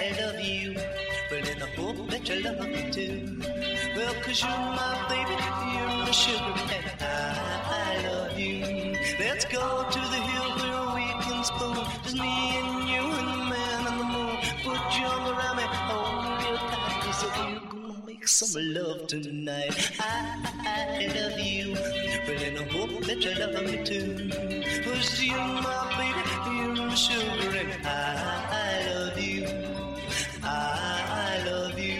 love you. Well, and I hope that you love me too. Well, 'cause you're my baby, you're my sugar, and I love you. Let's go to the hill where we can spoon. Just me and you and the man on the moon. Put your arm around me, hold me real tight, 'cause we're gonna make some love tonight. I love you. Well, and I hope that you love me too. 'Cause you're my baby, you're my sugar, and I love you. I love you.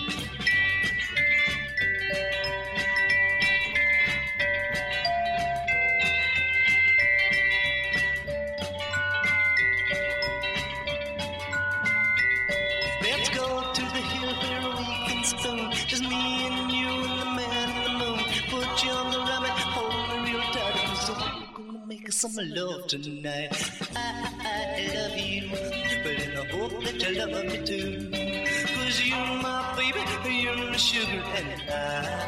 Let's go to the hill where we can spoon. Just me and you and the man in the moon. Put your arm around me, hold me real tight, 'cause we're gonna make some love tonight. I love you, but I hope that you love me too. 'Cause you're my baby, you're my sugar, and I